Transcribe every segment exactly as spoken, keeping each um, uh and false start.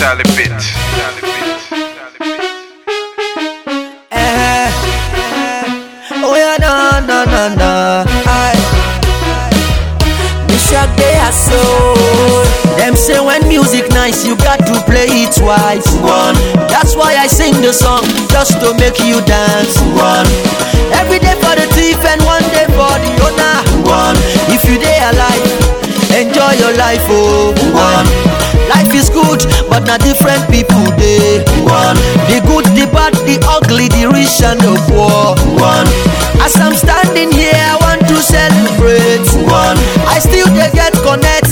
Talibit. Eh, oh yeah, na na na na. I, Michelle they are so. Them say when music nice, you got to play it twice. One, that's why I sing the song just to make you dance. One, every day for the thief and one day for the owner. One, if you day alive, enjoy your life. Oh, one. Life is good, but not different people day. One, the good, the bad, the ugly, the rich and the poor. One, as I'm standing here, I want to celebrate. One, I still they get connect.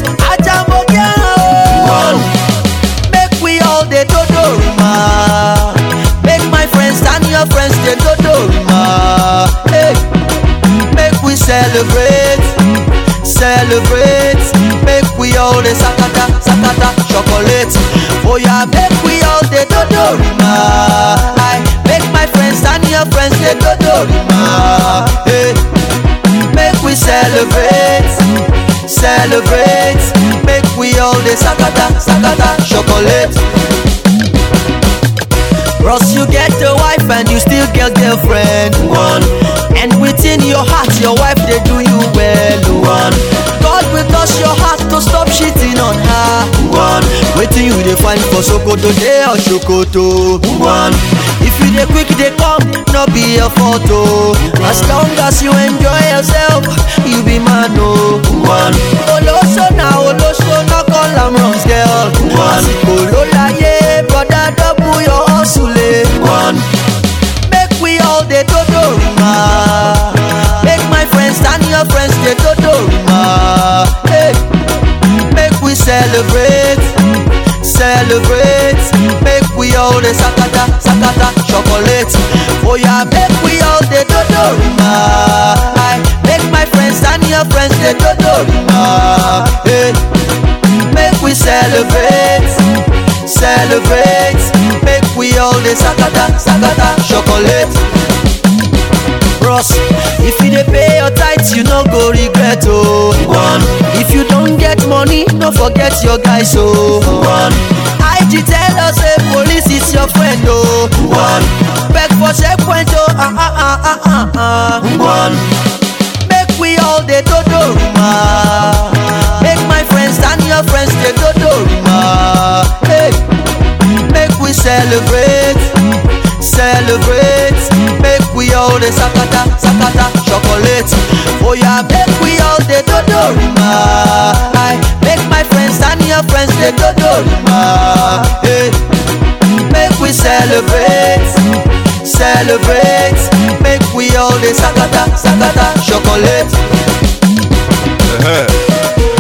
One, make we all the dodorima. Make my friends and your friends the dodorima. Hey, make we celebrate, celebrate. Make we all the sakata, sakata, chocolate. Oh yeah, make we all the dodorima. I make my friends and your friends the dodorima. Hey, make we celebrate, celebrate. Make we all the sakata, sakata, chocolate. Bros, you get a wife and you still get girlfriend. One, and within your heart, your wife they do you well. One, God will touch your heart to stop cheating on her. One, waiting you they find for Sokoto day or Shokoto. One, if you they quick they come, no be a photo. As long as you enjoy yourself, you be man no. One, Oloso na Oloso na call am runs girl. One, Olola ye brother double your hustle. One, make we all the dodorima. Make my friends and your friends the dodorima. Hey, make we celebrate, celebrate. Make we all the sakata, sakata, chocolate. Oh yeah, make we all the dodorima. I make my friends and your friends the dodorima. Hey, make we celebrate, celebrate. Make we all the sakata, sakata, chocolate. Bros, if you dey pay your tithes, you no go regret oh. One, if you don't get money, no forget your guys oh. One, I G tell us say police is your friend oh. One, beg for checkpoint oh. Ah ah ah ah ah ah. One, make we all the dodorima. Make my friends and your friends the dodorima. Hey, make we celebrate, celebrate. Make we all the sakata, sakata, chocolate. Oh yeah, make we all the dodorima. I make my friends and your friends the dodorima. Hey, make we celebrate, celebrate. Make we all the sakata, sakata, chocolate. Uh-huh.